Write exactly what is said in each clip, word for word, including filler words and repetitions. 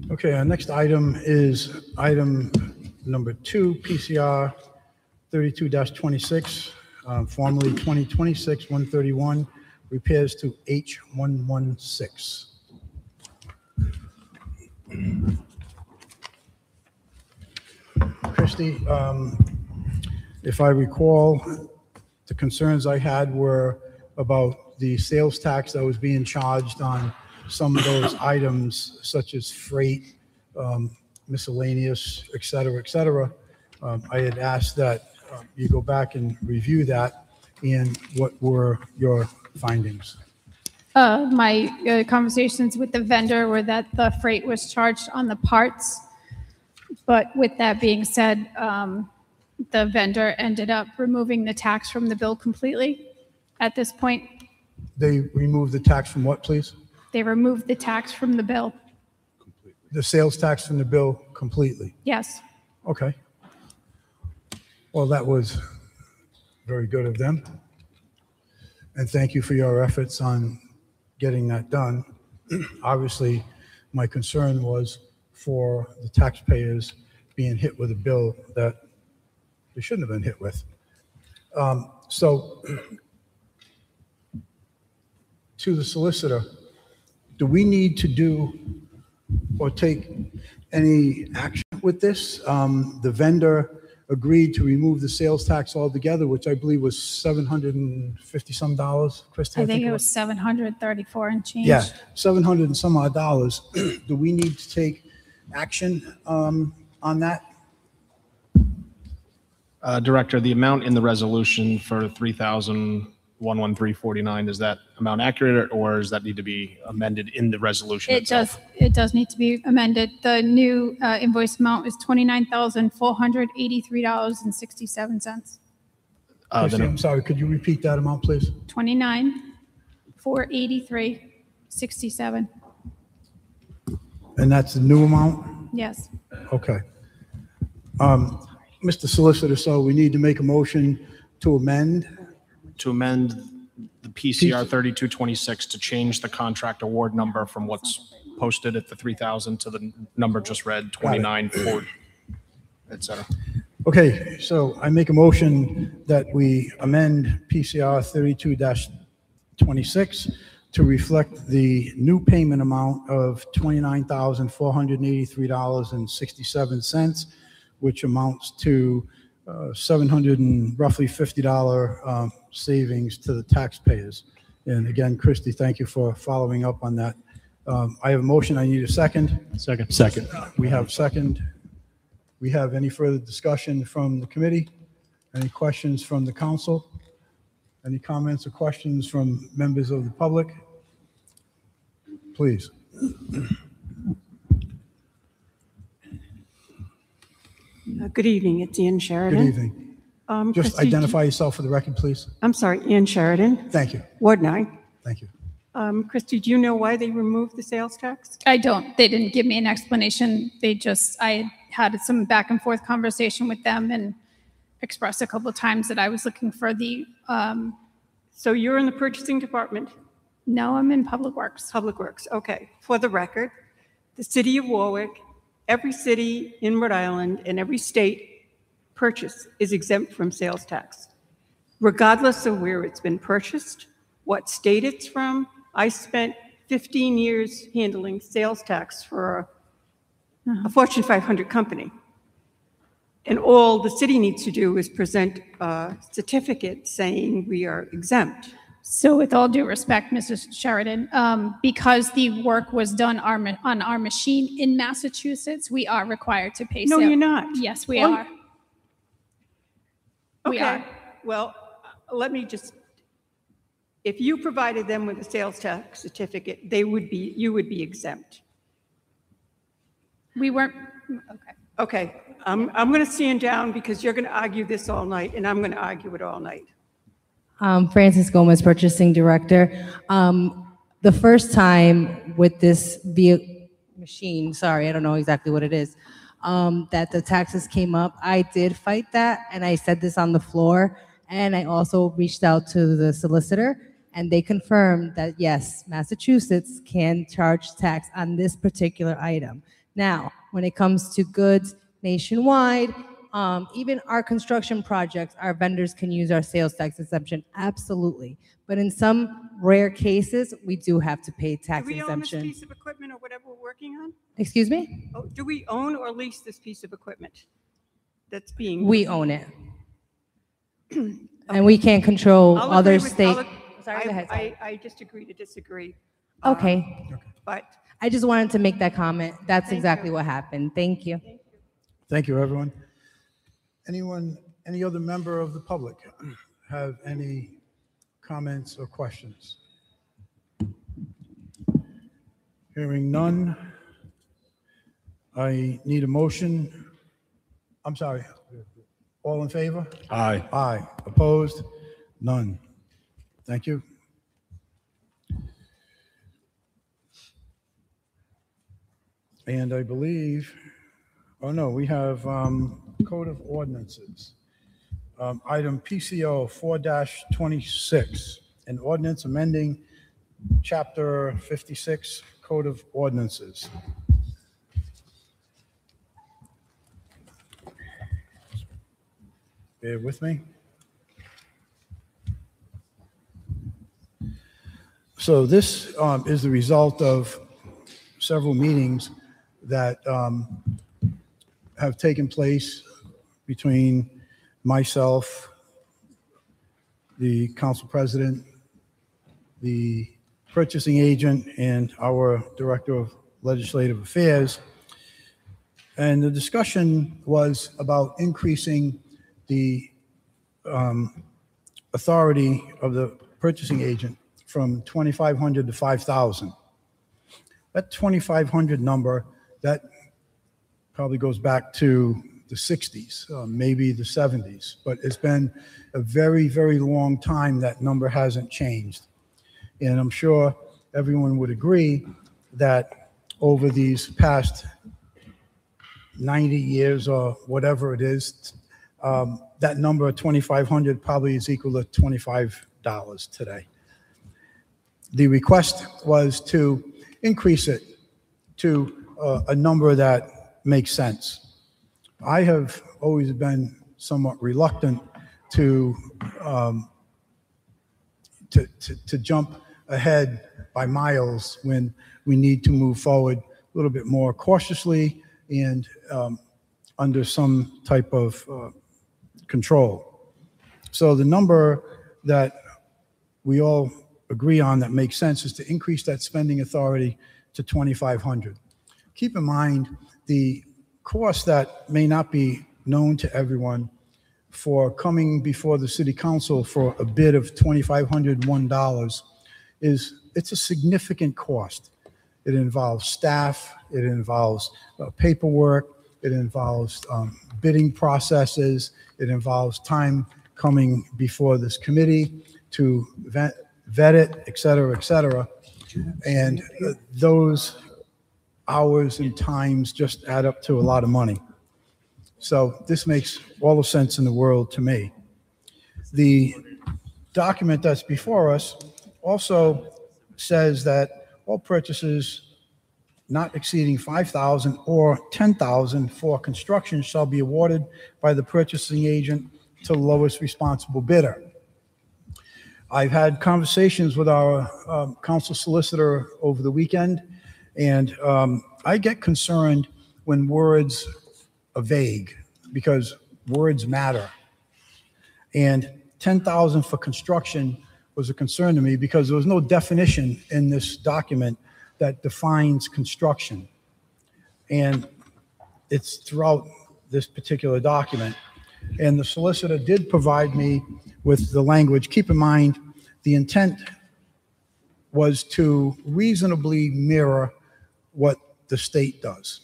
Okay, our next item is item number two, P C R thirty-two twenty-six, uh, formerly twenty twenty-six one thirty-one, repairs to H one sixteen. Christie, um, if I recall, the concerns I had were about the sales tax that was being charged on some of those items, such as freight, um, miscellaneous, et cetera, et cetera. Um, I had asked that uh, you go back and review that, and what were your findings? Uh, my uh, conversations with the vendor were that the freight was charged on the parts. But with that being said, um, the vendor ended up removing the tax from the bill completely at this point. They removed the tax from what, please? They removed the tax from the bill. The sales tax from the bill completely? Yes. Okay. Well, that was very good of them. And thank you for your efforts on getting that done. Obviously, my concern was for the taxpayers being hit with a bill that they shouldn't have been hit with. Um, so, to the solicitor, do we need to do or take any action with this? Um, the vendor agreed to remove the sales tax altogether, which I believe was seven hundred fifty some dollars. Christy, I think it was seven hundred thirty-four and change. Yeah, seven hundred and some odd dollars. Do we need to take action um, on that? Uh, Director, the amount in the resolution for three thousand one hundred thirteen forty-nine, is that amount accurate, or does that need to be amended in the resolution It itself? does, it does need to be amended. The new uh, invoice amount is twenty-nine thousand four hundred eighty-three dollars and sixty-seven cents. Uh, Christy, then- I'm sorry, could you repeat that amount, please? twenty-nine four eighty-three sixty-seven. And that's the new amount? Yes. Okay. Um, Mister Solicitor, so we need to make a motion to amend? To amend the P C R thirty-two twenty-six to change the contract award number from what's posted at the three thousand to the number just read, twenty-nine, four, et cetera. Okay, so I make a motion that we amend P C R thirty-two twenty-six to reflect the new payment amount of twenty-nine thousand four hundred eighty-three dollars and sixty-seven cents, which amounts to uh, seven hundred and roughly fifty dollars um, savings to the taxpayers. And again, Christy, thank you for following up on that. Um, I have a motion. I need a second. Second. Second. We have second. We have any further discussion from the committee? Any questions from the council? Any comments or questions from members of the public? Please. Uh, Good evening, it's Ian Sheridan. Good evening. Um, Just Christy, identify yourself for the record, please. I'm sorry, Ian Sheridan, Thank you. Ward nine. Thank you. Um, Christy, do you know why they removed the sales tax? I don't, they didn't give me an explanation. They just, I had some back and forth conversation with them and expressed a couple of times that I was looking for the, um, So you're in the purchasing department, no, I'm in Public Works. Public Works, okay. For the record, the city of Warwick, every city in Rhode Island and every state purchase is exempt from sales tax, regardless of where it's been purchased, what state it's from. I spent fifteen years handling sales tax for a, a Fortune five hundred company. And all the city needs to do is present a certificate saying we are exempt. So with all due respect, Missus Sheridan, um, because the work was done our, ma- on our machine in Massachusetts, we are required to pay. No, sale- you're not. Yes, we Oh, are. We Okay, are. well, uh, let me just, if you provided them with a sales tax certificate, they would be, you would be exempt. We weren't, okay. Okay, I'm, I'm going to stand down because you're going to argue this all night, and I'm going to argue it all night. Um, Francis Gomez, Purchasing Director. Um, the first time with this vehicle machine, sorry, I don't know exactly what it is, um, that the taxes came up, I did fight that, and I said this on the floor, and I also reached out to the solicitor, and they confirmed that, yes, Massachusetts can charge tax on this particular item. Now, when it comes to goods nationwide, um, even our construction projects, our vendors can use our sales tax exemption, absolutely. But in some rare cases, we do have to pay Do tax we own this exemption. piece of equipment or whatever we're working on? Excuse me? Oh, do we own or lease this piece of equipment that's being? We own it. And we can't control I'll other agree with- state. I'll ag- Sorry, I- go ahead. sorry. I, I just agree to disagree. Um, Okay. But I just wanted to make that comment. That's Thank exactly you. what happened. Thank you. Thank you, everyone. Anyone, any other member of the public have any comments or questions? Hearing none, I need a motion. I'm sorry. All in favor? Aye. Aye. Opposed? None. Thank you. And I believe, oh no, we have um, Code of Ordinances. Um, Item P C O four twenty-six, an ordinance amending Chapter fifty-six Code of Ordinances. Bear with me. So this um, is the result of several meetings that um, have taken place between myself, the council president, the purchasing agent, and our director of legislative affairs. And the discussion was about increasing the um, authority of the purchasing agent from twenty-five hundred to five thousand. That twenty-five hundred number, that probably goes back to the sixties, uh, maybe the seventies, but it's been a very, very long time that number hasn't changed. And I'm sure everyone would agree that over these past ninety years or whatever it is, um, that number of twenty-five hundred probably is equal to twenty-five dollars today. The request was to increase it to uh, a number that makes sense. I have always been somewhat reluctant to, um, to, to, to jump ahead by miles when we need to move forward a little bit more cautiously and um, under some type of uh, control. So the number that we all agree on that makes sense is to increase that spending authority to twenty-five hundred. Keep in mind the cost that may not be known to everyone for coming before the city council for a bid of twenty-five hundred one dollars is, it's a significant cost. It involves staff, it involves uh, paperwork, it involves um, bidding processes, it involves time coming before this committee to vet, vet it, et cetera, et cetera. And uh, those hours and times just add up to a lot of money. So this makes all the sense in the world to me. The document that's before us also says that all purchases not exceeding five thousand or ten thousand for construction shall be awarded by the purchasing agent to the lowest responsible bidder. I've had conversations with our um, council solicitor over the weekend, and um, I get concerned when words are vague, because words matter. And ten thousand for construction was a concern to me because there was no definition in this document that defines construction. And it's throughout this particular document. And the solicitor did provide me with the language. Keep in mind, the intent was to reasonably mirror what the state does.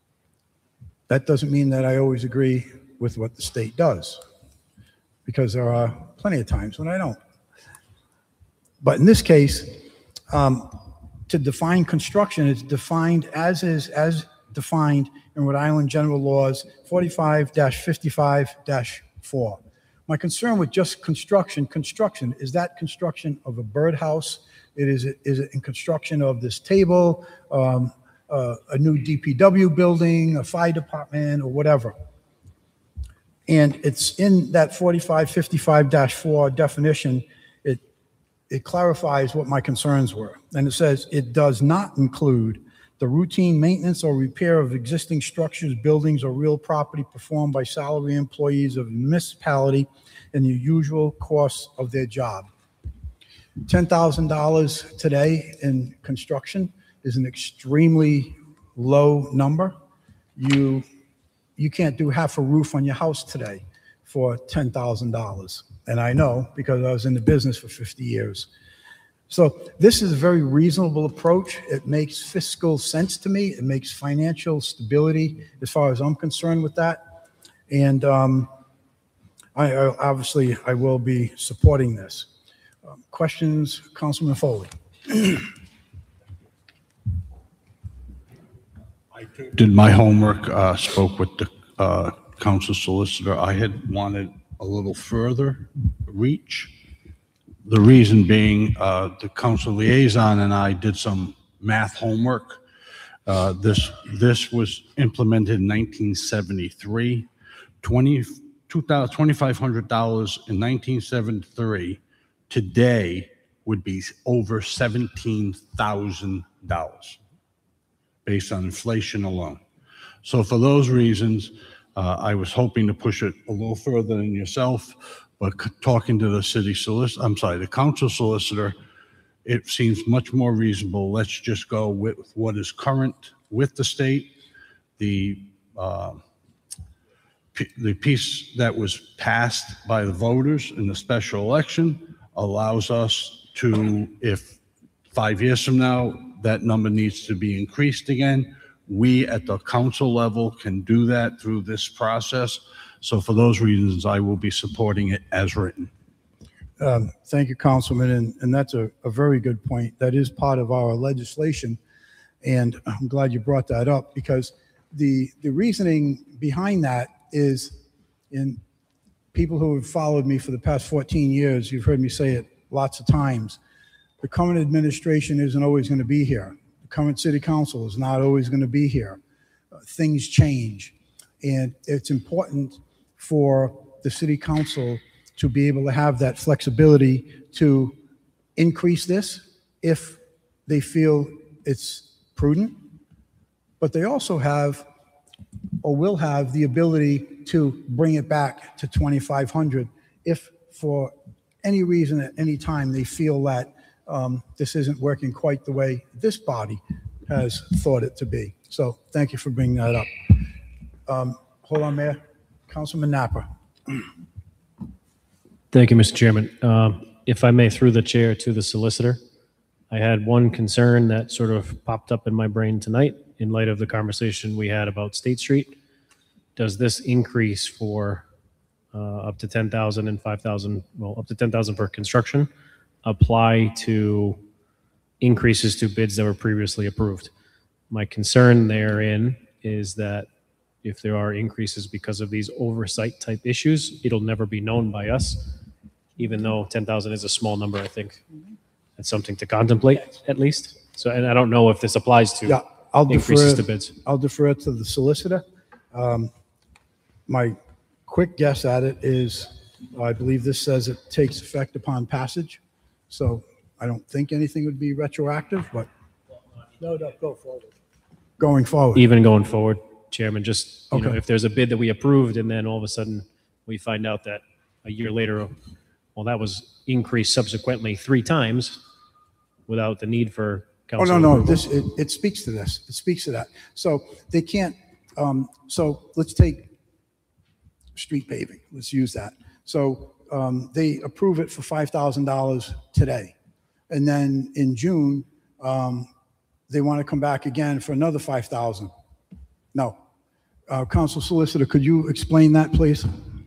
That doesn't mean that I always agree with what the state does, because there are plenty of times when I don't. But in this case, um, to define construction, it's defined as is, as defined in Rhode Island General Laws forty-five dash fifty-five dash four. My concern with just construction, construction, is that construction of a birdhouse? It is, is it in construction of this table, um, uh, a new D P W building, a fire department, or whatever? And it's in that forty-five fifty-five dash four definition, it, it clarifies what my concerns were. And it says, it does not include the routine maintenance or repair of existing structures, buildings, or real property performed by salary employees of the municipality in the usual course of their job. ten thousand dollars today in construction is an extremely low number. You, you can't do half a roof on your house today for ten thousand dollars. And I know because I was in the business for fifty years. So this is a very reasonable approach. It makes fiscal sense to me. It makes financial stability as far as I'm concerned with that. And um, I, I obviously I will be supporting this. Um, questions, Councilman Foley? I did my homework, uh, spoke with the uh, council solicitor. I had wanted a little further reach. The reason being, uh, the council liaison and I did some math homework. Uh, this this was implemented in nineteen seventy-three. twenty-five hundred dollars in nineteen seventy-three today would be over seventeen thousand dollars based on inflation alone. So for those reasons, uh, I was hoping to push it a little further than yourself. But talking to the city solicitor, I'm sorry, the council solicitor, it seems much more reasonable. Let's just go with what is current with the state. The, uh, p- the piece that was passed by the voters in the special election allows us to, if five years from now, that number needs to be increased again, we at the council level can do that through this process. So for those reasons, I will be supporting it as written. Um, Thank you, Councilman, and, and that's a, a very good point. That is part of our legislation, and I'm glad you brought that up because the, the reasoning behind that is, in people who have followed me for the past fourteen years, you've heard me say it lots of times, the current administration isn't always going to be here. The current city council is not always going to be here. Uh, things change, and it's important for the city council to be able to have that flexibility to increase this if they feel it's prudent, but they also have or will have the ability to bring it back to twenty-five hundred if for any reason at any time they feel that um, this isn't working quite the way this body has thought it to be. So thank you for bringing that up. Um, hold on, Mayor. Councilman Napa. Thank you, Mister Chairman. Um, If I may, through the chair to the solicitor, I had one concern that sort of popped up in my brain tonight in light of the conversation we had about State Street. Does this increase for uh, up to ten thousand and five thousand, well, up to ten thousand for construction, apply to increases to bids that were previously approved? My concern therein is that if there are increases because of these oversight type issues, it'll never be known by us, even though ten thousand is a small number. I think that's something to contemplate at least. So, and I don't know if this applies to Yeah, I'll increases defer, to bids. I'll defer to the solicitor. Um, My quick guess at it is, I believe this says it takes effect upon passage. So I don't think anything would be retroactive, but No, no, go forward. going forward. Even going forward, Chairman, just, you know, Okay. if there's a bid that we approved and then all of a sudden we find out that a year later, well, that was increased subsequently three times without the need for Oh, council no, no, approval. this, it, it speaks to this. It speaks to that. So they can't, um, so let's take street paving. Let's use that. So, um, they approve it for five thousand dollars today. And then in June, um, they want to come back again for another five thousand. No. Uh, Council Solicitor, could you explain that, please?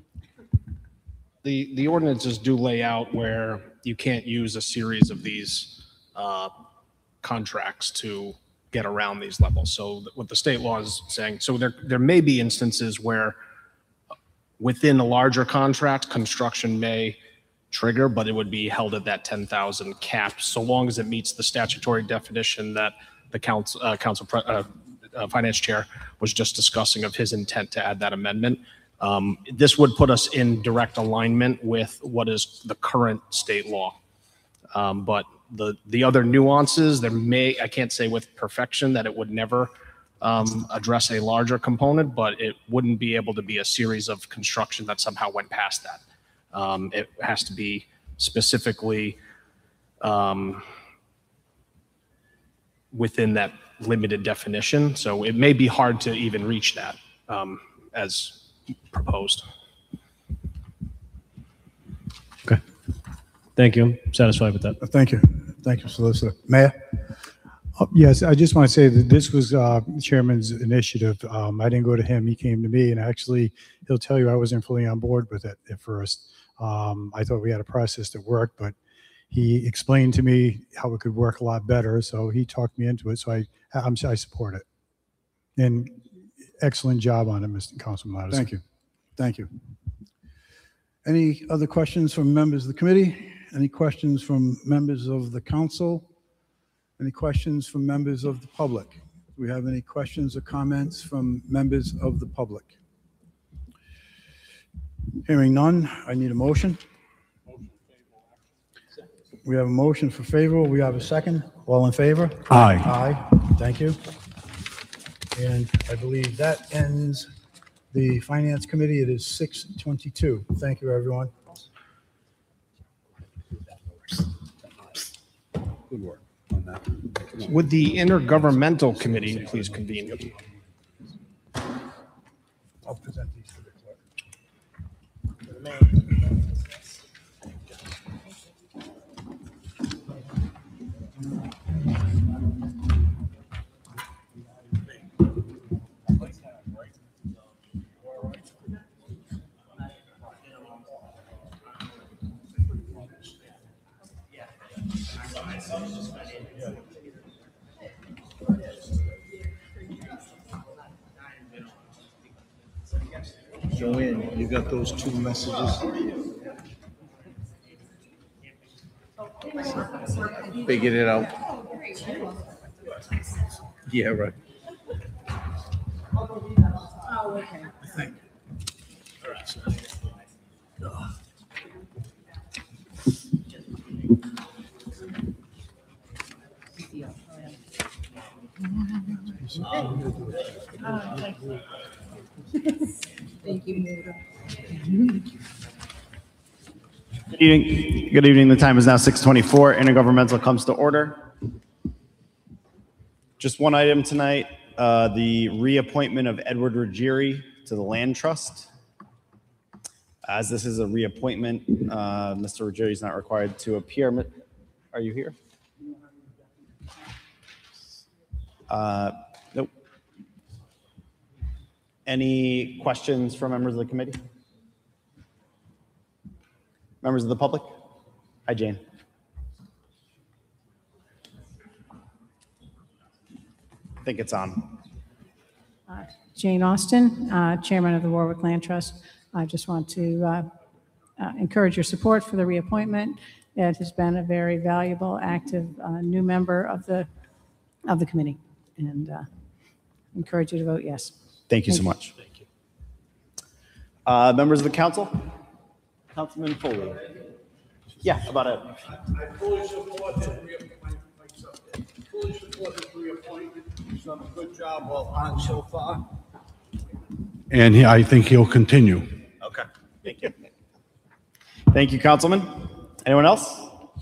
The, the ordinances do lay out where you can't use a series of these uh, contracts to get around these levels. So what the state law is saying, so there, there may be instances where within a larger contract, construction may trigger, but it would be held at that ten thousand cap, so long as it meets the statutory definition that the council, uh, council, pre- uh, uh, finance chair was just discussing of his intent to add that amendment. Um, this would put us in direct alignment with what is the current state law. Um, but the, the other nuances, there may, I can't say with perfection that it would never um, address a larger component, but it wouldn't be able to be a series of construction that somehow went past that. Um, it has to be specifically um, within that limited definition. So it may be hard to even reach that um, as proposed. Okay. Thank you. I'm satisfied with that. Thank you. Thank you, Solicitor. Mayor? Oh, yes, I just want to say that this was uh, Chairman's initiative. Um, I didn't go to him. He came to me, and actually, he'll tell you I wasn't fully on board with it at first. Um, I thought we had a process that worked, but he explained to me how it could work a lot better, so he talked me into it, so I, I'm, I support it. And excellent job on it, Mister Councilman Lattiser. Thank you. Thank you. Any other questions from members of the committee? Any questions from members of the council? Any questions from members of the public? Do we have any questions or comments from members of the public? Hearing none, I need a motion. We have a motion for favorable. We have a second. All in favor? Aye. Aye. Thank you. And I believe that ends the Finance Committee. It is six twenty-two. Thank you, everyone. Good work on that. Would the intergovernmental committee please convene? I'll present these to the clerk. Joanne, you got those two messages? Figured it out. Yeah, right. Thank you. Good evening. Good evening. The time is now six twenty-four. Intergovernmental comes to order. Just one item tonight, uh, the reappointment of Edward Ruggieri to the Land Trust. As this is a reappointment, uh, Mister Ruggieri is not required to appear. Are you here? Uh, nope. Any questions from members of the committee? Members of the public? Hi, Jane. I think it's on. Uh, Jane Austen, uh, Chairman of the Warwick Land Trust. I just want to uh, uh, encourage your support for the reappointment. Ed has been a very valuable, active, uh, new member of the of the committee, and uh, encourage you to vote yes. Thank you so much. Thank you. Uh, members of the council? Councilman Foley. Yeah, about it. I fully support his reappointment. Fully support his reappointment. He's done a good job while on so far. And he, I think he'll continue. Okay, thank you. Thank you, Councilman. Anyone else?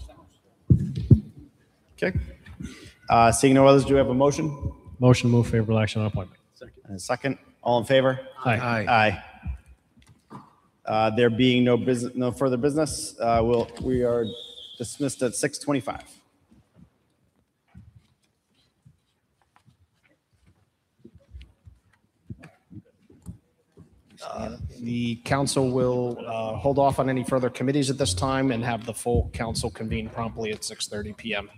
Okay. Uh, seeing no others, do we have a motion? Motion to move favorable action on appointment. And a second. All in favor? Aye. Aye. Uh, there being no business, no further business, uh, we'll, we are dismissed at six twenty-five. Uh, The council will uh, hold off on any further committees at this time and have the full council convene promptly at six thirty p m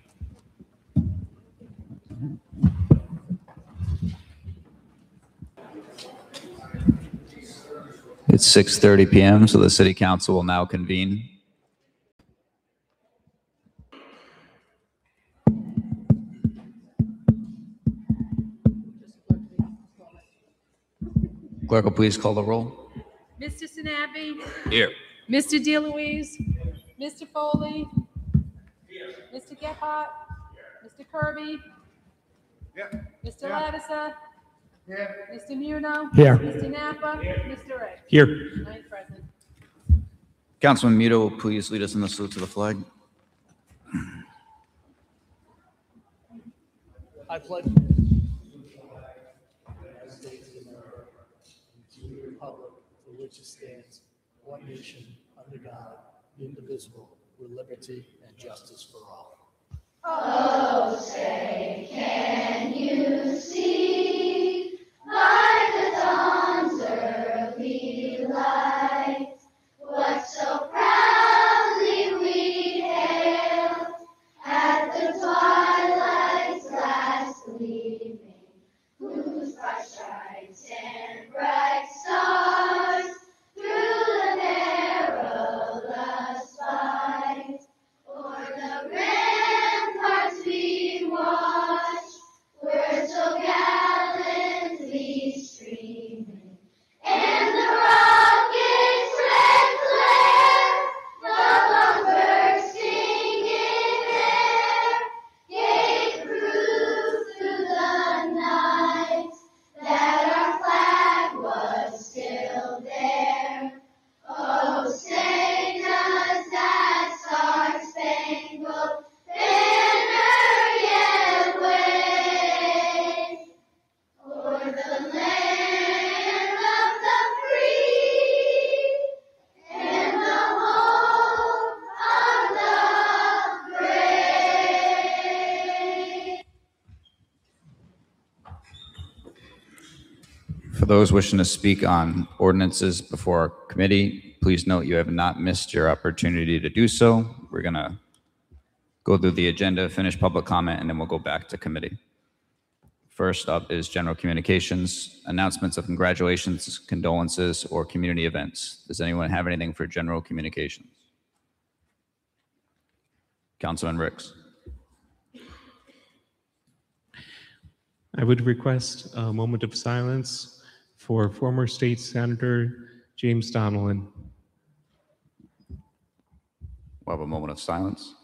It's six thirty p m, so the city council will now convene. Clerk will please call the roll. Mister Sinabi? Here. Mister DeLuise? Mister Foley? Mister Gephardt? Mister Kirby? Mister Lattiser? Mister Muno? Here. Mister Napa? Mister Ray? Here. Nine present. Councilman Muto will please lead us in the salute to the flag. I pledge. Republic for which it stands, one nation, under God, indivisible, with liberty and justice for all. Oh, say, can you see by the dawn's early light what so proudly we hailed at the twilight's last gleaming, whose bright stripes and bright stars through the perilous fight o'er the ramparts we watched were so gallantly streaming, and the rocket's red glare, the long bursting in air, gave proof through the night that our flag was still there. Oh, say does that star-spangled banner yet wave o'er the land of the free and the home of the brave? For those wishing to speak on ordinances before our committee, please note you have not missed your opportunity to do so. We're going to go through the agenda, finish public comment, and then we'll go back to committee. First up is general communications, announcements of congratulations, condolences, or community events. Does anyone have anything for general communications? Councilman Ricks. I would request a moment of silence for former state senator James Donnellan. We'll have a moment of silence.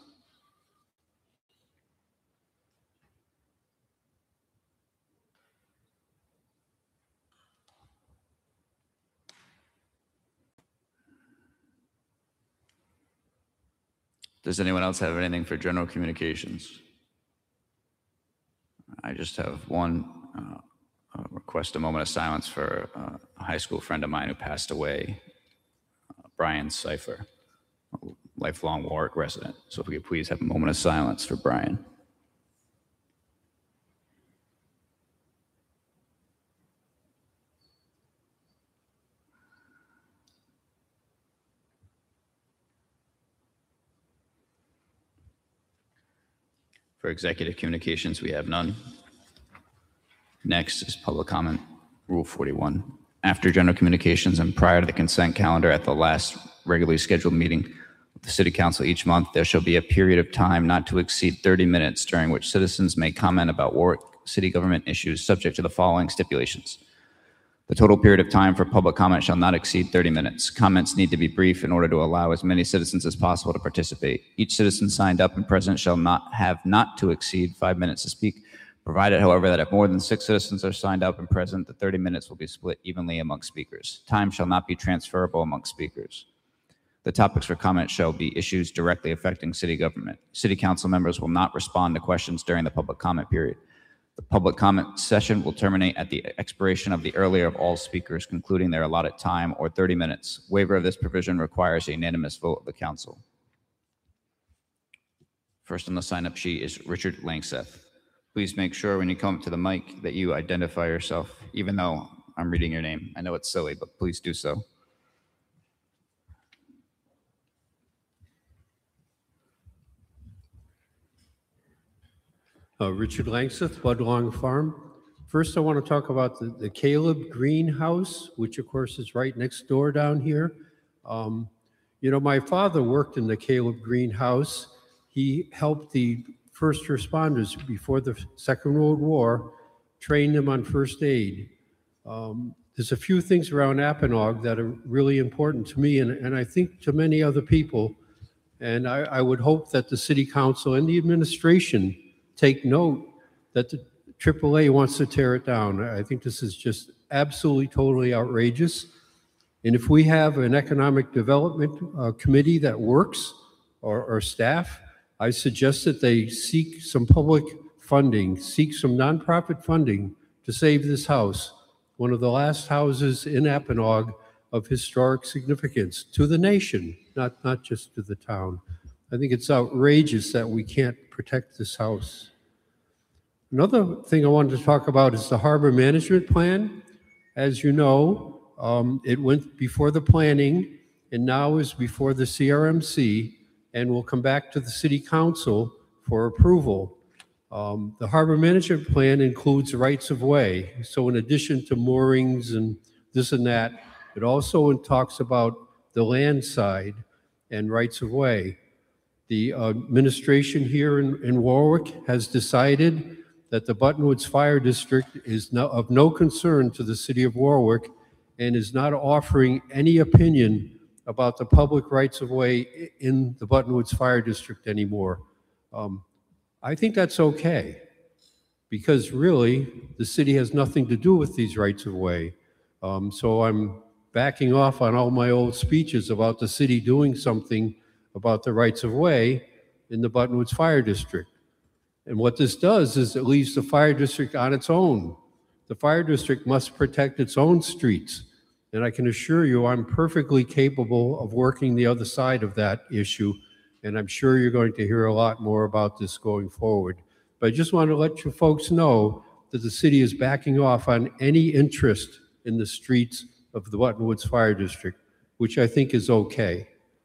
Does anyone else have anything for general communications? I just have one uh, uh, request, a moment of silence for uh, a high school friend of mine who passed away, uh, Brian Cipher, a lifelong Warwick resident. So if we could please have a moment of silence for Brian. For executive communications, we have none. Next is public comment, Rule forty-one. After general communications and prior to the consent calendar at the last regularly scheduled meeting of the City Council each month, there shall be a period of time not to exceed thirty minutes during which citizens may comment about Warwick City government issues subject to the following stipulations. The total period of time for public comment shall not exceed thirty minutes. Comments need to be brief in order to allow as many citizens as possible to participate. Each citizen signed up and present shall not have not to exceed five minutes to speak, provided, however, that if more than six citizens are signed up and present, the thirty minutes will be split evenly among speakers. Time shall not be transferable among speakers. The topics for comment shall be issues directly affecting city government. City council members will not respond to questions during the public comment period. The public comment session will terminate at the expiration of the earlier of all speakers, concluding their allotted time, or thirty minutes. Waiver of this provision requires a unanimous vote of the council. First on the sign-up sheet is Richard Langseth. Please make sure when you come up to the mic that you identify yourself, even though I'm reading your name. I know it's silly, but please do so. Uh, Richard Langseth, Budlong Farm, First, I want to talk about the, the Caleb Greenhouse, which of course is right next door down here. Um, you know, my father worked in the Caleb Greenhouse. He helped the first responders before the Second World War, trained them on first aid. Um, there's a few things around Apponaug that are really important to me, and, and I think to many other people. And I, I would hope that the city council and the administration take note that the triple A wants to tear it down. I think this is just absolutely, totally outrageous. And if we have an economic development uh, committee that works, or, or staff, I suggest that they seek some public funding, seek some nonprofit funding to save this house, one of the last houses in Apponaug of historic significance to the nation, not, not just to the town. I think it's outrageous that we can't protect this house. Another thing I wanted to talk about is the harbor management plan. As you know, um, it went before the planning and now is before the C R M C and will come back to the city council for approval. Um, the harbor management plan includes rights of way. So in addition to moorings and this and that, it also talks about the land side and rights of way. The uh, administration here in, in Warwick has decided that the Buttonwoods Fire District is no, of no concern to the city of Warwick and is not offering any opinion about the public rights of way in the Buttonwoods Fire District anymore. Um, I think that's okay, because really the city has nothing to do with these rights of way. Um, so I'm backing off on all my old speeches about the city doing something about the rights of way in the Buttonwoods Fire District. And what this does is it leaves the fire district on its own. The fire district must protect its own streets. And I can assure you I'm perfectly capable of working the other side of that issue. And I'm sure you're going to hear a lot more about this going forward. But I just want to let you folks know that the city is backing off on any interest in the streets of the Buttonwoods Fire District, which I think is okay.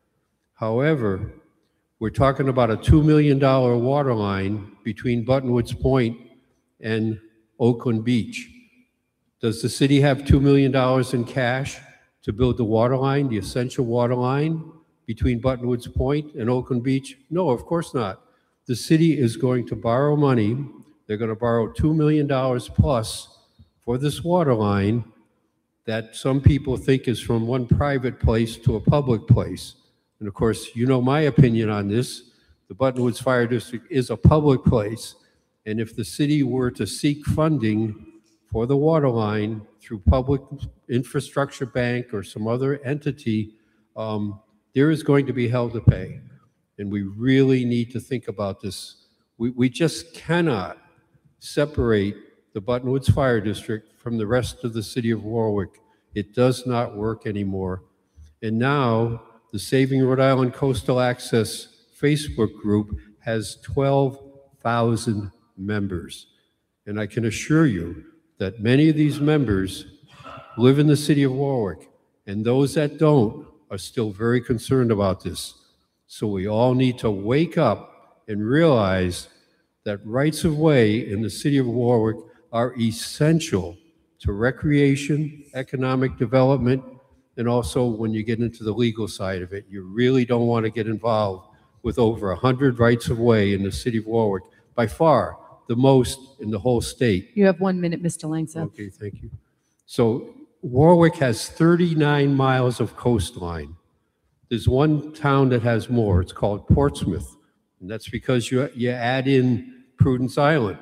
However, we're talking about a two million dollar water line between Buttonwoods Point and Oakland Beach. Does the city have two million dollars in cash to build the water line, the essential water line between Buttonwoods Point and Oakland Beach? No, of course not. The city is going to borrow money. They're going to borrow two million dollars plus for this water line that some people think is from one private place to a public place. And of course, you know my opinion on this. The Buttonwoods Fire District is a public place. And if the city were to seek funding for the water line through Public Infrastructure Bank or some other entity, um, there is going to be hell to pay. And we really need to think about this. We, we just cannot separate the Buttonwoods Fire District from the rest of the city of Warwick. It does not work anymore. And now the Saving Rhode Island Coastal Access Facebook group has twelve thousand members. And I can assure you that many of these members live in the city of Warwick, and those that don't are still very concerned about this. So we all need to wake up and realize that rights of way in the city of Warwick are essential to recreation, economic development, and also when you get into the legal side of it. You really don't want to get involved with over one hundred rights of way in the city of Warwick, by far the most in the whole state. You have one minute, Mister Langsa. Okay, thank you. So Warwick has thirty-nine miles of coastline. There's one town that has more. It's called Portsmouth. And that's because you, you add in Prudence Island.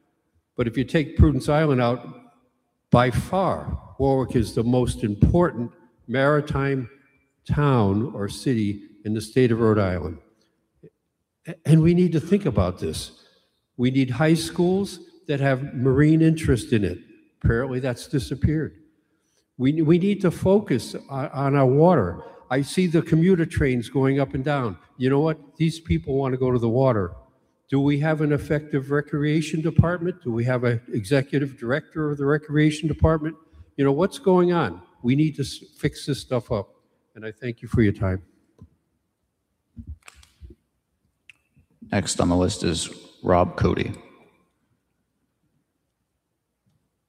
But if you take Prudence Island out, by far, Warwick is the most important maritime town or city in the state of Rhode Island. And we need to think about this. We need high schools that have marine interest in it. Apparently that's disappeared. We, we need to focus on, on our water. I see the commuter trains going up and down. You know what? These people want to go to the water. Do we have an effective recreation department? Do we have an executive director of the recreation department? You know, what's going on? We need to fix this stuff up. And I thank you for your time. Next on the list is Rob Cody.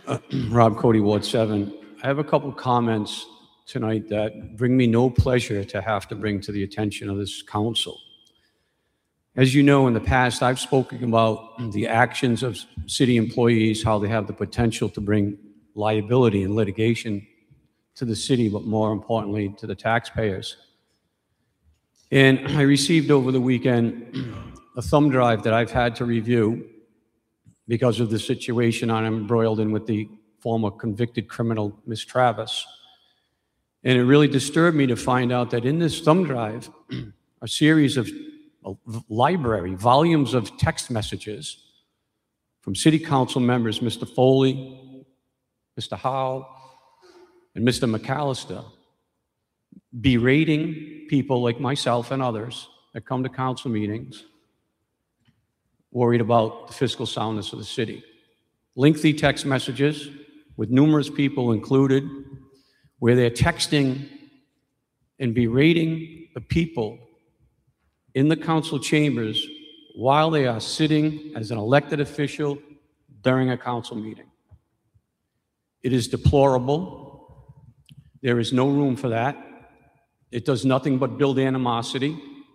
Uh, Rob Cody, Ward seven. I have a couple comments tonight that bring me no pleasure to have to bring to the attention of this council. As you know, in the past, I've spoken about the actions of city employees, how they have the potential to bring liability and litigation to the city, but more importantly, to the taxpayers. And I received over the weekend a thumb drive that I've had to review because of the situation I'm embroiled in with the former convicted criminal, Miss Travis. And it really disturbed me to find out that in this thumb drive, a series of a library, volumes of text messages from city council members, Mister Foley, Mister Howe, and Mister McAllister, berating people like myself and others that come to council meetings, worried about the fiscal soundness of the city. Lengthy text messages with numerous people included, where they're texting and berating the people in the council chambers while they are sitting as an elected official during a council meeting. It is deplorable. There is no room for that. It does nothing but build animosity.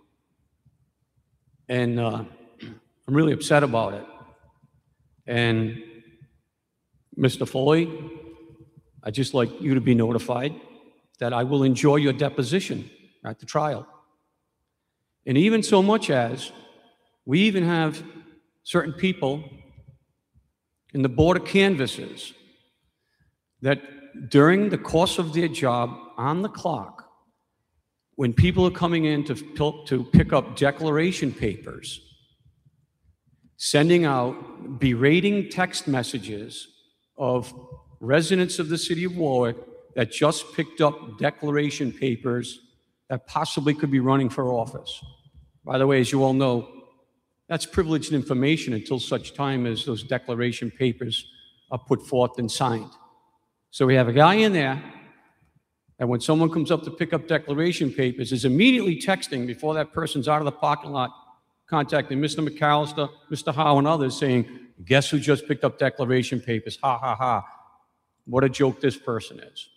And uh, I'm really upset about it. And Mister Foley, I'd just like you to be notified that I will enjoy your deposition at the trial. And even so much as we even have certain people in the board of canvassers that during the course of their job on the clock, when people are coming in to, to pick up declaration papers, sending out berating text messages of residents of the city of Warwick that just picked up declaration papers that possibly could be running for office. By the way, as you all know, that's privileged information until such time as those declaration papers are put forth and signed. So we have a guy in there, and when someone comes up to pick up declaration papers, is immediately texting before that person's out of the parking lot, contacting Mister McAllister, Mister Howe, and others saying, guess who just picked up declaration papers? Ha, ha, ha. What a joke this person is.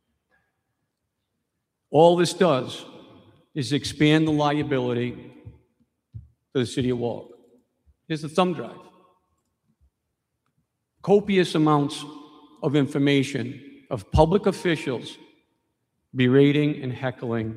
All this does is expand the liability to the city of Warwick. Here's the thumb drive. Copious amounts of information of public officials berating and heckling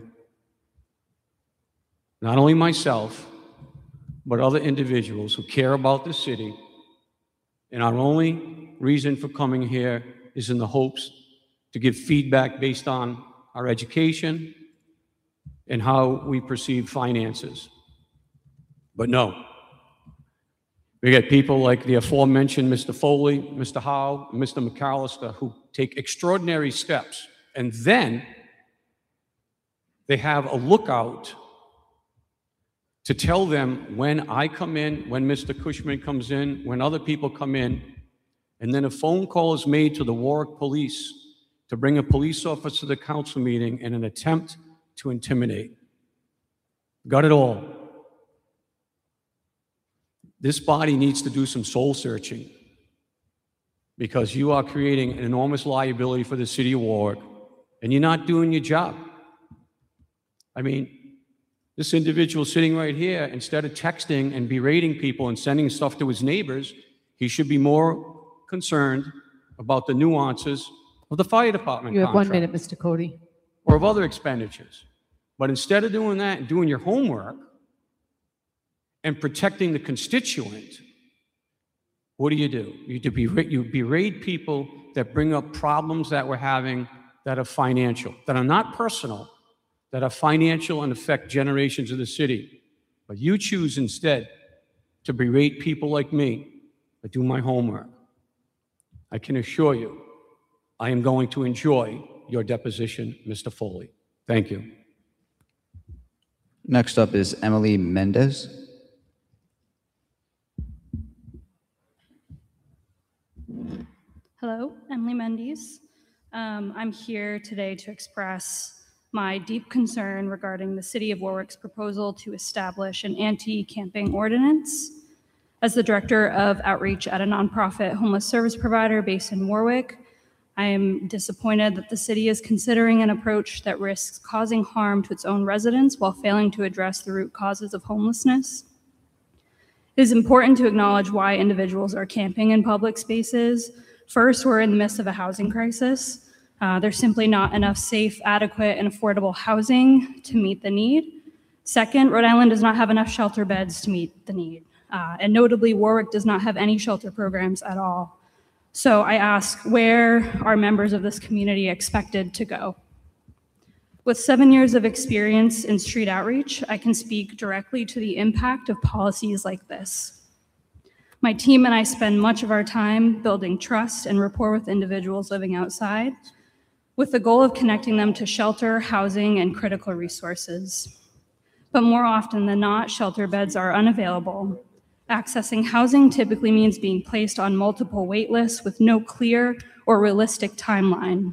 not only myself, but other individuals who care about the city. And our only reason for coming here is in the hopes to give feedback based on our education and how we perceive finances. But no, we get people like the aforementioned Mister Foley, Mister Howe, Mister McAllister, who take extraordinary steps, and then they have a lookout to tell them when I come in, when Mister Cushman comes in, when other people come in, and then a phone call is made to the Warwick Police to bring a police officer to the council meeting in an attempt to intimidate. Got it all. This body needs to do some soul searching because you are creating an enormous liability for the city of Warwick, and you're not doing your job. I mean, this individual sitting right here, instead of texting and berating people and sending stuff to his neighbors, he should be more concerned about the nuances of the fire department You have one contract minute, Mister Cody. or of other expenditures. But instead of doing that and doing your homework and protecting the constituent, what do you do? You, do berate, you berate people that bring up problems that we're having that are financial, that are not personal, that are financial and affect generations of the city. But you choose instead to berate people like me that do my homework. I can assure you, I am going to enjoy your deposition, Mister Foley. Thank you. Next up is Emily Mendez. Hello, Emily Mendes. Um, I'm here today to express my deep concern regarding the City of Warwick's proposal to establish an anti-camping ordinance. As the Director of Outreach at a nonprofit homeless service provider based in Warwick, I am disappointed that the city is considering an approach that risks causing harm to its own residents while failing to address the root causes of homelessness. It is important to acknowledge why individuals are camping in public spaces. First, we're in the midst of a housing crisis. Uh, there's simply not enough safe, adequate, and affordable housing to meet the need. Second, Rhode Island does not have enough shelter beds to meet the need. Uh, and notably, Warwick does not have any shelter programs at all. So I ask, where are members of this community expected to go? With seven years of experience in street outreach, I can speak directly to the impact of policies like this. My team and I spend much of our time building trust and rapport with individuals living outside, with the goal of connecting them to shelter, housing, and critical resources. But more often than not, shelter beds are unavailable. Accessing housing typically means being placed on multiple wait lists with no clear or realistic timeline.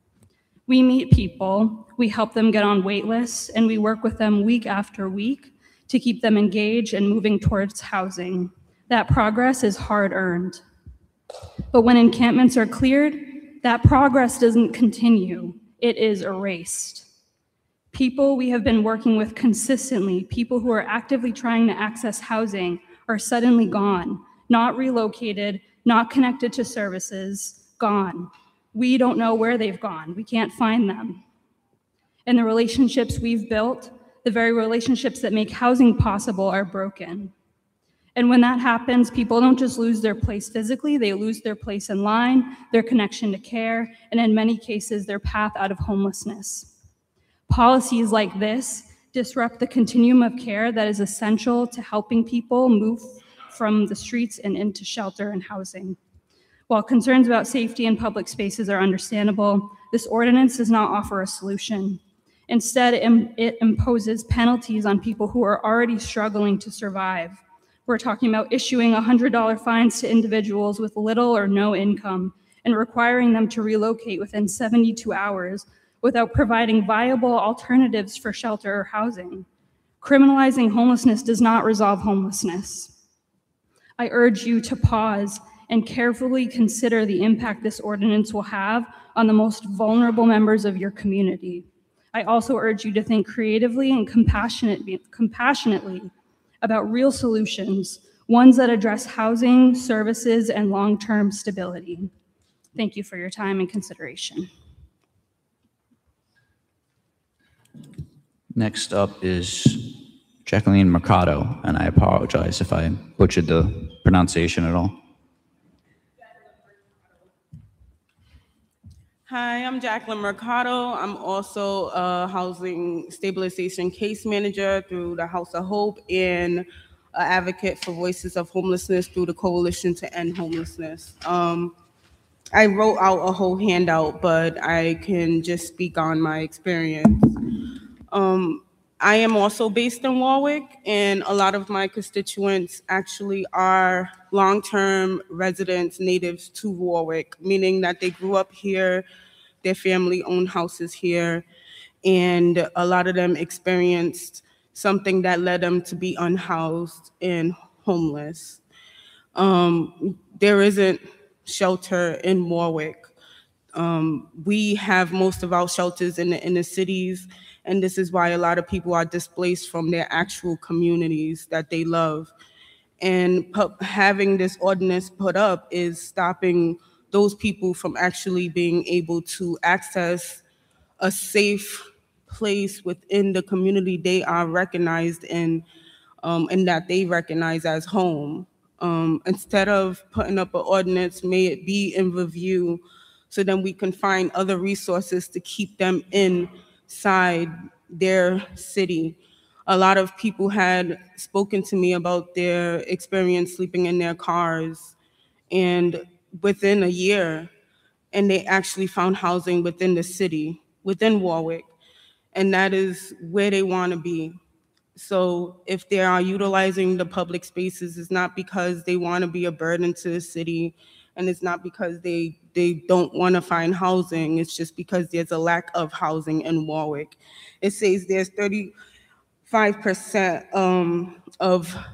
We meet people, we help them get on wait lists, and we work with them week after week to keep them engaged and moving towards housing. That progress is hard-earned. But when encampments are cleared, that progress doesn't continue, it is erased. People we have been working with consistently, people who are actively trying to access housing, are suddenly gone, not relocated, not connected to services, gone. We don't know where they've gone. We can't find them. And the relationships we've built, the very relationships that make housing possible, are broken. And when that happens, people don't just lose their place physically, they lose their place in line, their connection to care, and in many cases, their path out of homelessness. Policies like this disrupt the continuum of care that is essential to helping people move from the streets and into shelter and housing. While concerns about safety in public spaces are understandable, this ordinance does not offer a solution. Instead, it imposes penalties on people who are already struggling to survive. We're talking about issuing one hundred dollar fines to individuals with little or no income and requiring them to relocate within seventy-two hours without providing viable alternatives for shelter or housing. Criminalizing homelessness does not resolve homelessness. I urge you to pause and carefully consider the impact this ordinance will have on the most vulnerable members of your community. I also urge you to think creatively and compassionately, compassionately about real solutions, ones that address housing, services, and long-term stability. Thank you for your time and consideration. Next up is Jacqueline Mercado, and I apologize if I butchered the pronunciation at all. Hi, I'm Jacqueline Mercado. I'm also a housing stabilization case manager through the House of Hope and an advocate for voices of homelessness through the Coalition to End Homelessness. Um, I wrote out a whole handout, but I can just speak on my experience. Um, I am also based in Warwick, and a lot of my constituents actually are long-term residents, natives to Warwick, meaning that they grew up here, their family owned houses here, and a lot of them experienced something that led them to be unhoused and homeless. Um, there isn't shelter in Warwick. Um, we have most of our shelters in the inner cities, and this is why a lot of people are displaced from their actual communities that they love. And pu- having this ordinance put up is stopping those people from actually being able to access a safe place within the community they are recognized in, um, and that they recognize as home. Um, instead of putting up an ordinance, may it be in review so then we can find other resources to keep them inside their city. A lot of people had spoken to me about their experience sleeping in their cars, and within a year, and they actually found housing within the city, within Warwick, and that is where they want to be. So if they are utilizing the public spaces, it's not because they want to be a burden to the city, and it's not because they, they don't want to find housing, it's just because there's a lack of housing in Warwick. It says there's thirty-five percent um, of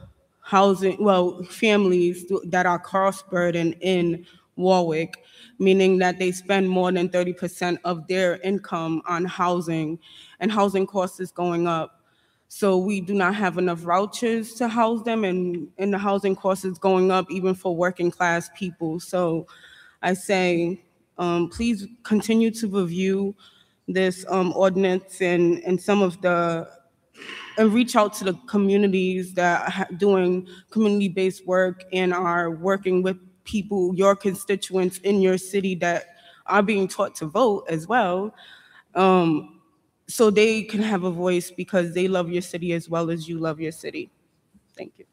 housing, well, families that are cross-burdened in Warwick, meaning that they spend more than thirty percent of their income on housing, and housing costs is going up. So we do not have enough vouchers to house them, and, and the housing cost is going up even for working class people. So I say, um, please continue to review this um, ordinance and, and some of the, and reach out to the communities that are doing community-based work and are working with people, your constituents in your city that are being taught to vote as well, um, so they can have a voice because they love your city as well as you love your city. Thank you.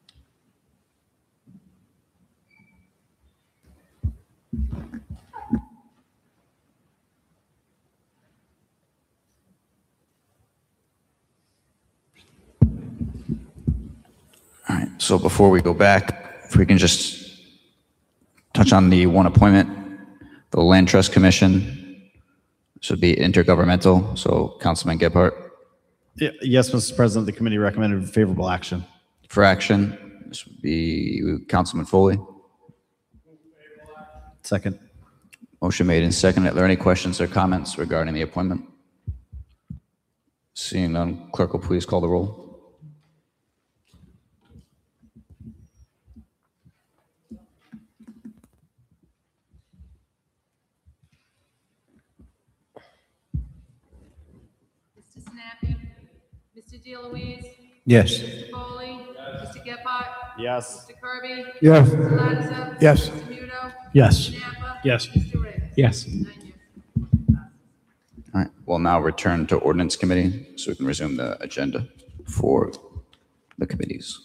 All right, so before we go back, if we can just touch on the one appointment, the Land Trust Commission should be intergovernmental, so Councilman Gebhardt. Yeah, yes, Mister President, the committee recommended favorable action. For action, this would be Councilman Foley. Second. Motion made and seconded. Are there any questions or comments regarding the appointment? Seeing none, clerk will please call the roll. Mister Snappy. Mister DeLuise. Yes. Mister Foley. Mister Gephardt. Yes. Mister Kirby. Yes. Mister Lattiser. Yes. Mister Muto. Yes. Mister Napa. Yes. Mister Riggs. Yes. All right, we'll now return to ordinance committee so we can resume the agenda for the committees.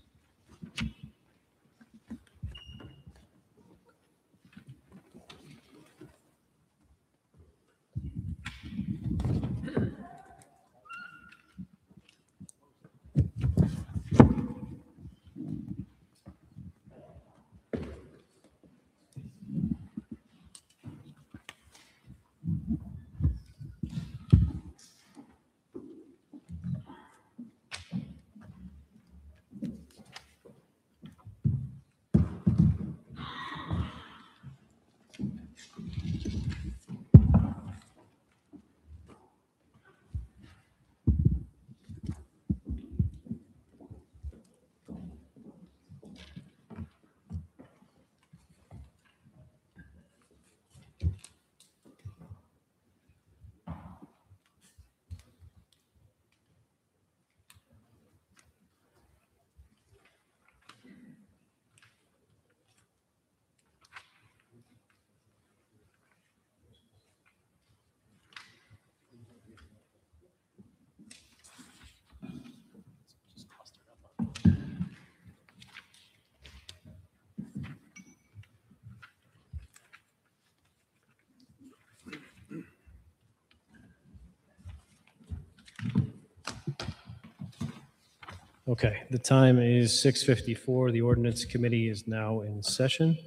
Okay, the time is six fifty-four. The ordinance committee is now in session.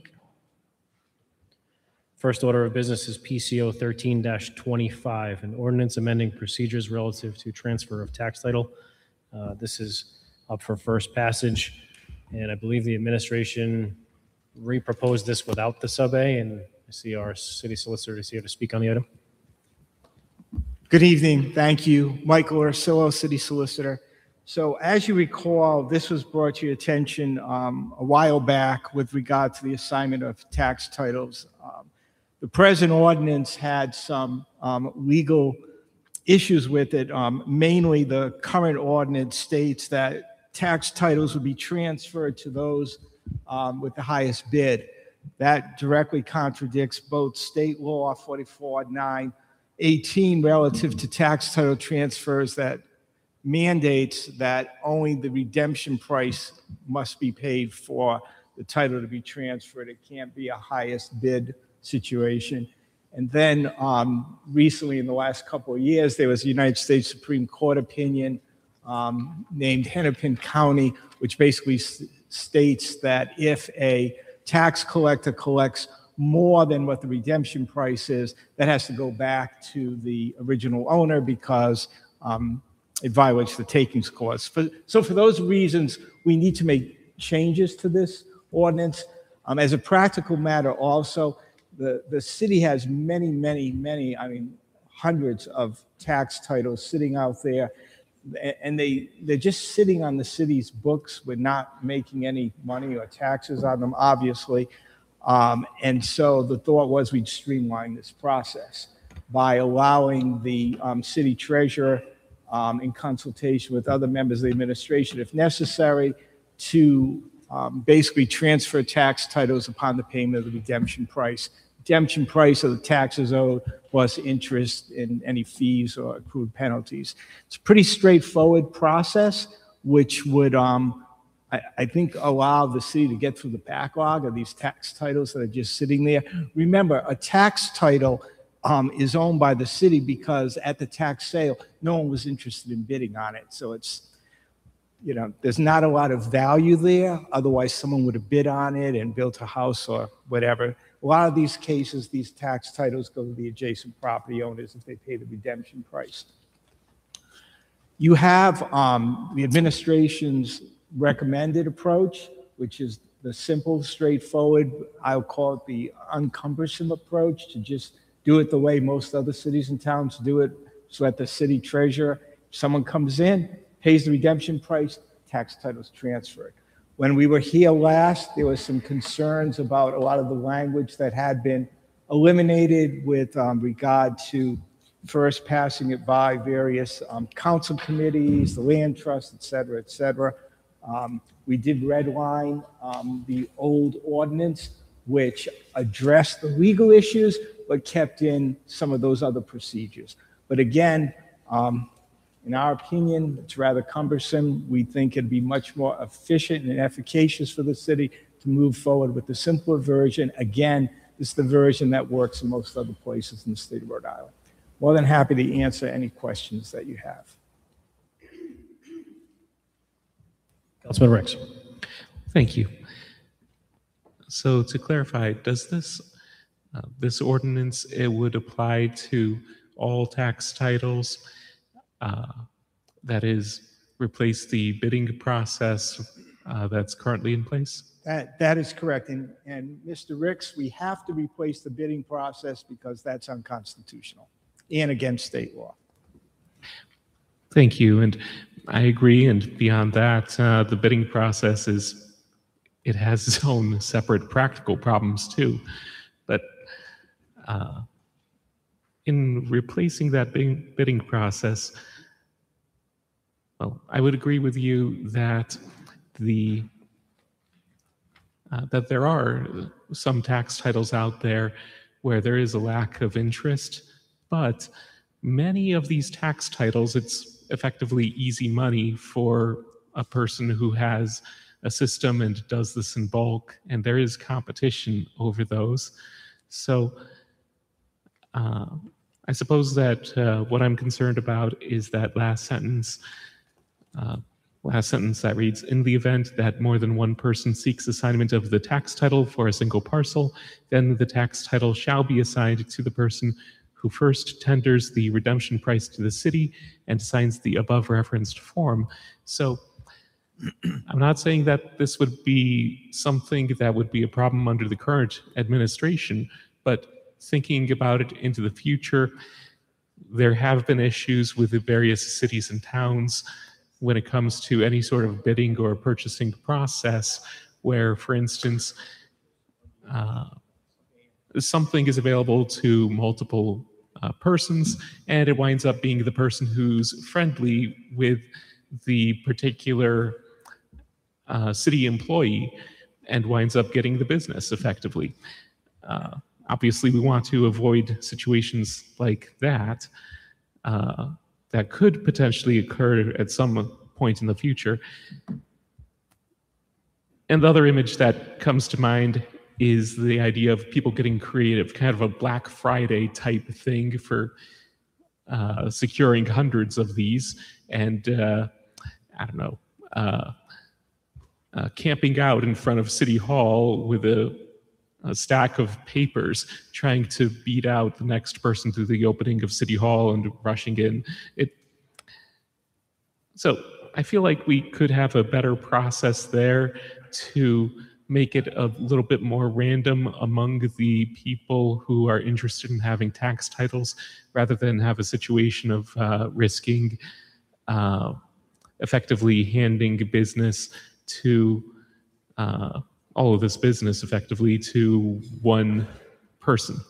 First order of business is P C O thirteen twenty-five, an ordinance amending procedures relative to transfer of tax title. Uh, This is up for first passage, and I believe the administration re-proposed this without the sub-A, and I see our city solicitor is here to speak on the item. Good evening. Thank you. Michael Ursillo, City Solicitor. So as you recall, this was brought to your attention um, a while back with regard to the assignment of tax titles. Um, the present ordinance had some um, legal issues with it. Um, mainly, the current ordinance states that tax titles would be transferred to those um, with the highest bid. That directly contradicts both state law forty-four nine eighteen relative to tax title transfers that mandates that only the redemption price must be paid for the title to be transferred. It can't be a highest bid situation. And then um, recently, in the last couple of years, there was a United States Supreme Court opinion um, named Hennepin County, which basically s- states that if a tax collector collects more than what the redemption price is, that has to go back to the original owner because um, it violates the takings clause. For, so for those reasons, we need to make changes to this ordinance. Um, As a practical matter also, the, the city has many, many, many, I mean, hundreds of tax titles sitting out there. a- And they, they're just sitting on the city's books. We're not making any money or taxes on them, obviously. Um, And so the thought was we'd streamline this process by allowing the um, city treasurer, um, in consultation with other members of the administration, if necessary, to um, basically transfer tax titles upon the payment of the redemption price. Redemption price of the taxes owed plus interest in any fees or accrued penalties. It's a pretty straightforward process, which would, um, I, I think, allow the city to get through the backlog of these tax titles that are just sitting there. Remember, a tax title um, is owned by the city because at the tax sale, no one was interested in bidding on it. So it's, you know, there's not a lot of value there. Otherwise, someone would have bid on it and built a house or whatever. A lot of these cases, these tax titles go to the adjacent property owners if they pay the redemption price. You have um, the administration's recommended approach, which is the simple, straightforward, I'll call it the uncumbersome approach, to just do it the way most other cities and towns do it, so that the city treasurer, someone comes in, pays the redemption price, tax title's transferred. When we were here last, there was some concerns about a lot of the language that had been eliminated with um, regard to first passing it by various um, council committees, the land trust, et cetera, et cetera. Um, we did redline um, the old ordinance, which addressed the legal issues, but kept in some of those other procedures. But again, um, in our opinion, it's rather cumbersome. We think it'd be much more efficient and efficacious for the city to move forward with the simpler version. Again, this is the version that works in most other places in the state of Rhode Island. More than happy to answer any questions that you have. Councilman Ricks. Thank you. So to clarify, does this uh, this ordinance, it would apply to all tax titles? Uh, that is, replace the bidding process uh, that's currently in place? That, that is correct. And, and Mister Ricks, we have to replace the bidding process because that's unconstitutional and against state law. Thank you. And I agree. And beyond that, uh, the bidding process is, it has its own separate practical problems too. But uh, in replacing that bidding, bidding process, well, I would agree with you that the uh, that there are some tax titles out there where there is a lack of interest, but many of these tax titles, it's effectively easy money for a person who has a system and does this in bulk, and there is competition over those. So uh, I suppose that uh, what I'm concerned about is that last sentence, uh, last sentence that reads, in the event that more than one person seeks assignment of the tax title for a single parcel, then the tax title shall be assigned to the person who first tenders the redemption price to the city and signs the above referenced form. So I'm not saying that this would be something that would be a problem under the current administration, but thinking about it into the future, there have been issues with the various cities and towns when it comes to any sort of bidding or purchasing process where, for instance, uh, something is available to multiple uh, persons, and it winds up being the person who's friendly with the particular uh, city employee and winds up getting the business effectively. Uh, obviously, we want to avoid situations like that uh, that could potentially occur at some point in the future. And the other image that comes to mind is the idea of people getting creative, kind of a Black Friday type thing for uh, securing hundreds of these, and uh, I don't know, uh, uh, camping out in front of City Hall with a, a stack of papers, trying to beat out the next person to the opening of City Hall and rushing in. It. So I feel like we could have a better process there to make it a little bit more random among the people who are interested in having tax titles, rather than have a situation of uh, risking uh, effectively handing business to uh, all of this business effectively to one person.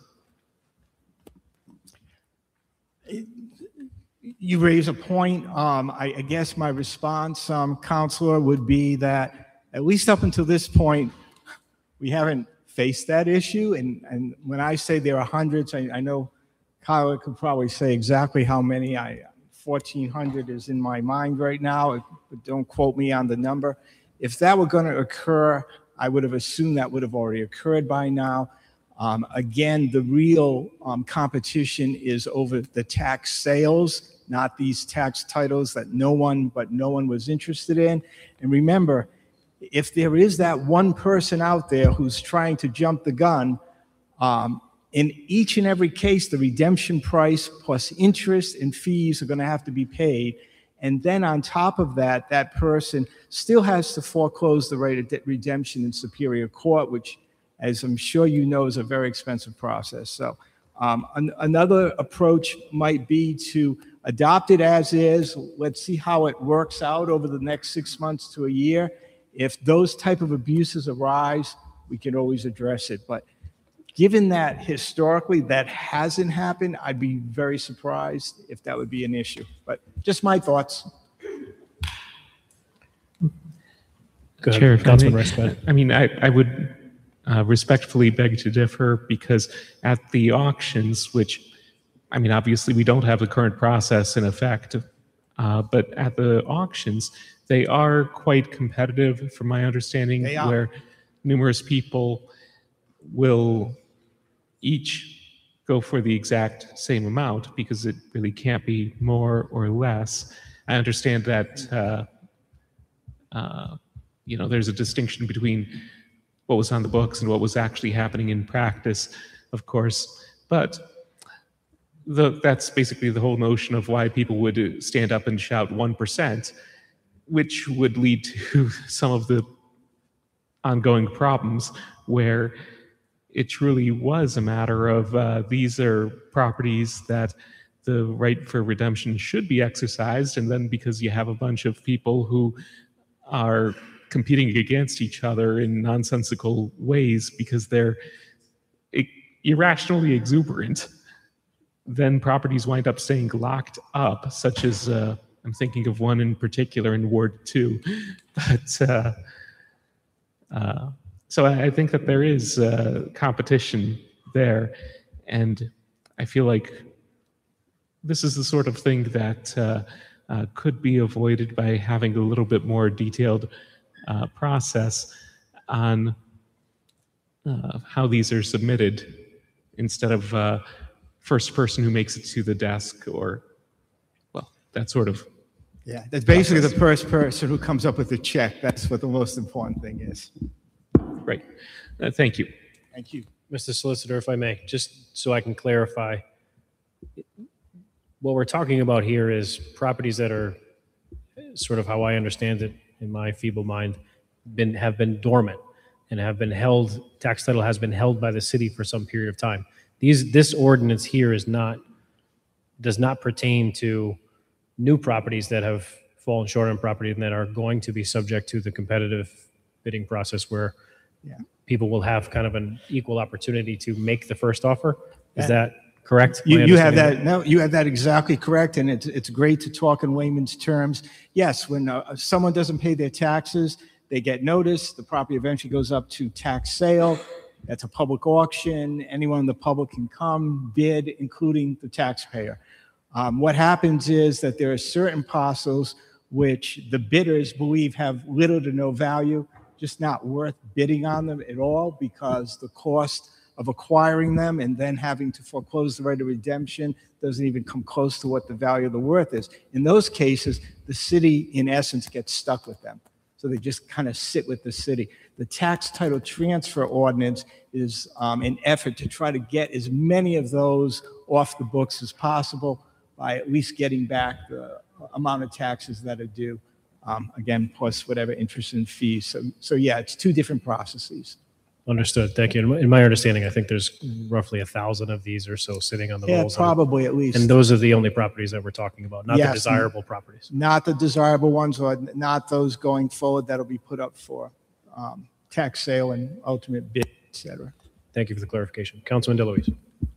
You raise a point. Um, I, I guess my response, um, Counselor, would be that at least up until this point, we haven't faced that issue. And, and when I say there are hundreds, I, I know Kyla could probably say exactly how many. I fourteen hundred is in my mind right now, but don't quote me on the number. If that were going to occur, I would have assumed that would have already occurred by now. Um, again, the real um, competition is over the tax sales, not these tax titles that no one but no one was interested in. And remember, if there is that one person out there who's trying to jump the gun, um, in each and every case, the redemption price plus interest and fees are going to have to be paid. And then on top of that, that person still has to foreclose the right of de- redemption in Superior Court, which, as I'm sure you know, is a very expensive process. So um, an- another approach might be to adopt it as is. Let's see how it works out over the next six months to a year. If those type of abuses arise, we can always address it. But given that historically that hasn't happened, I'd be very surprised if that would be an issue. But just my thoughts. Go ahead, Chair, if I Councilman may, Rice, go ahead. I mean, I, I would uh, respectfully beg to differ, because at the auctions, which, I mean, obviously we don't have the current process in effect, uh, but at the auctions, they are quite competitive, from my understanding, They are. where numerous people will each go for the exact same amount, because it really can't be more or less. I understand that, uh, uh, you know, there's a distinction between what was on the books and what was actually happening in practice, of course, but the, that's basically the whole notion of why people would stand up and shout one percent, which would lead to some of the ongoing problems where it truly was a matter of uh, these are properties that the right for redemption should be exercised, and then because you have a bunch of people who are competing against each other in nonsensical ways because they're i- irrationally exuberant, then properties wind up staying locked up, such as uh, I'm thinking of one in particular in Ward two. But uh, uh, so I I think that there is uh, competition there, and I feel like this is the sort of thing that uh, uh, could be avoided by having a little bit more detailed uh, process on uh, how these are submitted, instead of uh, first person who makes it to the desk, or, well, that sort of. Yeah, that's basically the first person who comes up with the check. That's what the most important thing is. Right. Uh, thank you. Thank you. Mister Solicitor, if I may, just so I can clarify, what we're talking about here is properties that are, sort of how I understand it in my feeble mind, been, have been dormant and have been held, tax title has been held by the city for some period of time. These, this ordinance here is not, does not pertain to new properties that have fallen short on property and that are going to be subject to the competitive bidding process, where Yeah. people will have kind of an equal opportunity to make the first offer. Is Yeah. that correct? You, My you have understanding? that, no, you have that exactly correct, and it's, it's great to talk in layman's terms. Yes, when uh, someone doesn't pay their taxes, they get notice, the property eventually goes up to tax sale, that's a public auction, anyone in the public can come, bid, including the taxpayer. Um, What happens is that there are certain parcels which the bidders believe have little to no value, just not worth bidding on them at all, because the cost of acquiring them and then having to foreclose the right of redemption doesn't even come close to what the value of the worth is. In those cases, the city, in essence, gets stuck with them. So they just kind of sit with the city. The tax title transfer ordinance is um, an effort to try to get as many of those off the books as possible by at least getting back the amount of taxes that are due. Um, Again, plus whatever interest and fees. So, so yeah, it's two different processes. Understood. Thank you. In my- In my understanding, I think there's roughly a thousand of these or so sitting on the Yeah, rolls. probably at least. And those are the only properties that we're talking about, not the Yes. desirable properties. Not the desirable ones, or not those going forward that'll be put up for um, tax sale and ultimate bid, et cetera. Thank you for the clarification. Councilman DeLuise.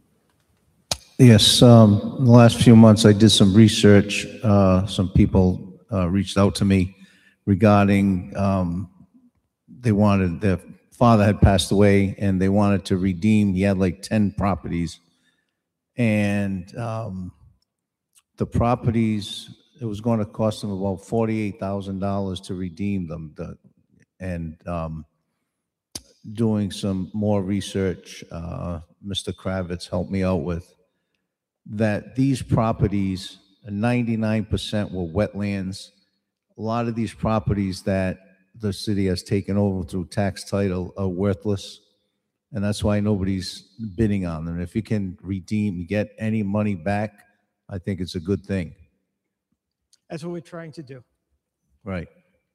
Yes, um, in the last few months, I did some research. Uh, some people uh, reached out to me regarding, um, they wanted, their father had passed away and they wanted to redeem, he had like ten properties. And um, the properties, it was going to cost them about forty-eight thousand dollars to redeem them. The, and um, doing some more research, uh, Mister Kravitz helped me out with, that these properties, ninety-nine percent were wetlands. A lot of these properties that the city has taken over through tax title are worthless, and that's why nobody's bidding on them. If you can redeem, get any money back, I think it's a good thing. That's what we're trying to do. Right.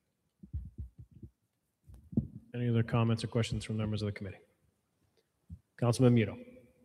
Any other comments or questions from members of the committee? Councilman Muto.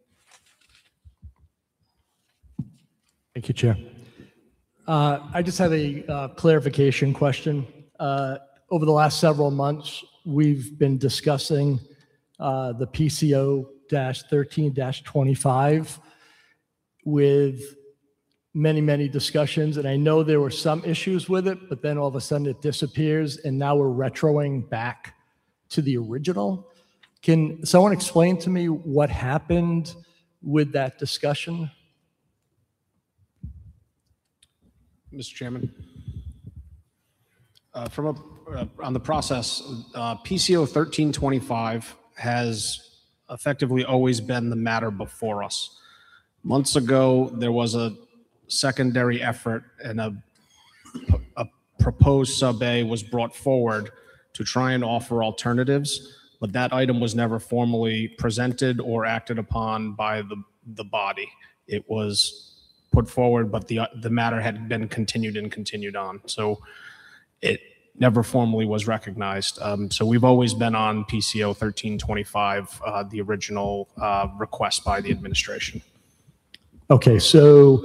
Thank you, Chair. Uh, I just have a uh, clarification question. Uh, Over the last several months, we've been discussing uh, the P C O thirteen twenty-five with many, many discussions. And I know there were some issues with it, but then all of a sudden it disappears and now we're retroing back to the original. Can someone explain to me what happened with that discussion? Mister Chairman. Uh, From a, uh, on the process, uh, P C O thirteen twenty-five has effectively always been the matter before us. Months ago, there was a secondary effort and a, a proposed sub-A was brought forward to try and offer alternatives, but that item was never formally presented or acted upon by the, the body. It was put forward, but the, the matter had been continued and continued on. So it never formally was recognized. Um, so we've always been on P C O thirteen twenty-five, uh, the original uh, request by the administration. Okay, so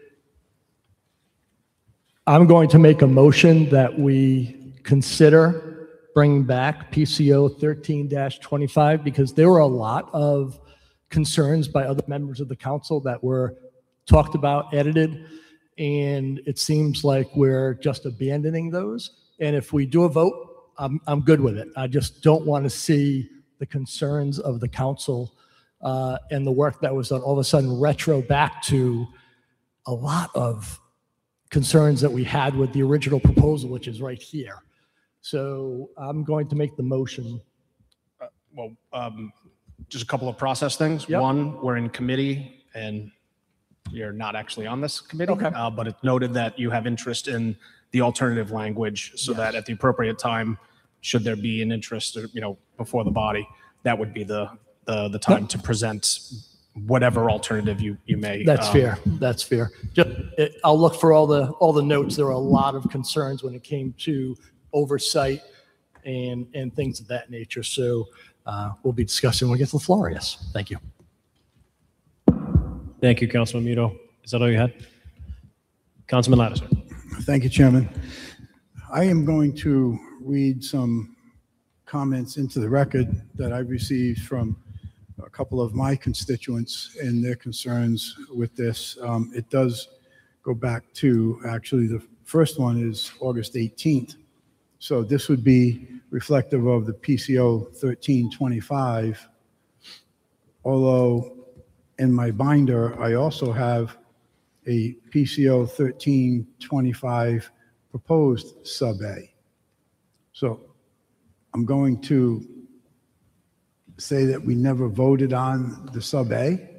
I'm going to make a motion that we consider bringing back P C O thirteen twenty-five because there were a lot of concerns by other members of the council that were talked about, edited, and it seems like we're just abandoning those. And if we do a vote, I'm, I'm good with it. I just don't want to see the concerns of the council uh, and the work that was done all of a sudden retro back to a lot of concerns that we had with the original proposal, which is right here. So I'm going to make the motion. Uh, well, um, just a couple of process things. Yep. One, we're in committee and you're not actually on this committee, okay. uh, but it's noted that you have interest in the alternative language so yes. that at the appropriate time, should there be an interest, or, you know, before the body, that would be the the, the time to present whatever alternative you, you may. That's um, fair. That's fair. Just, it, I'll look for all the all the notes. There were a lot of concerns when it came to oversight and and things of that nature. So uh, we'll be discussing when we get to the floor. Yes. Thank you. Thank you, Councilman Muto. Is that all you had? Councilman Lattiser. Thank you, Chairman. I am going to read some comments into the record that I've received from a couple of my constituents and their concerns with this. Um, it does go back to, actually, the first one is August eighteenth. So this would be reflective of the P C O thirteen twenty-five, although in my binder, I also have a P C O thirteen twenty-five proposed sub-A. So I'm going to say that we never voted on the sub-A.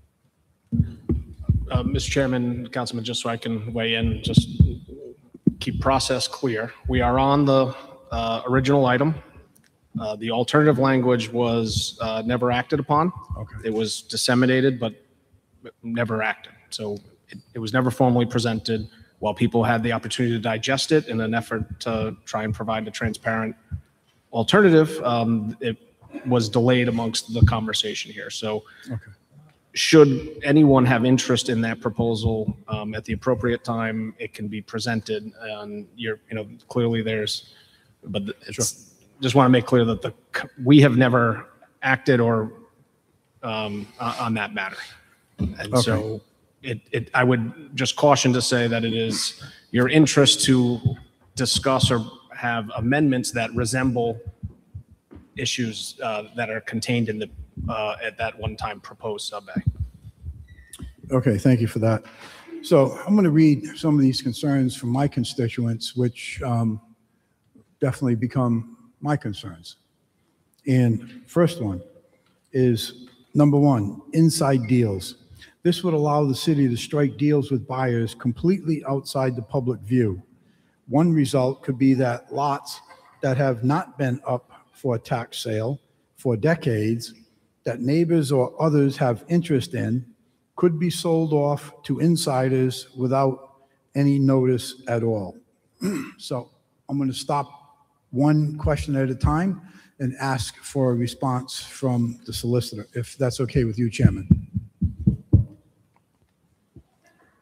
Uh, Mister Chairman, Councilman, just so I can weigh in, just keep process clear. We are on the uh, original item. Uh, the alternative language was uh, never acted upon. Okay. It was disseminated, but never acted. So it, it was never formally presented. while people had the opportunity to digest it in an effort to try and provide a transparent alternative, um, it was delayed amongst the conversation here. So should anyone have interest in that proposal, um, at the appropriate time, it can be presented, and you're, you know, clearly there's, but it's, just want to make clear that the, we have never acted or, um, uh, on that matter. And Okay. so it, it, I would just caution to say that it is your interest to discuss or have amendments that resemble issues, uh, that are contained in the, uh, at that one time proposed sub-A. Okay, thank you for that. So I'm going to read some of these concerns from my constituents, which um, definitely become my concerns. And first one is, number one, inside deals. This would allow the city to strike deals with buyers completely outside the public view. One result could be that lots that have not been up for a tax sale for decades, that neighbors or others have interest in, could be sold off to insiders without any notice at all. So I'm going to stop one question at a time and ask for a response from the solicitor, if that's okay with you, Chairman.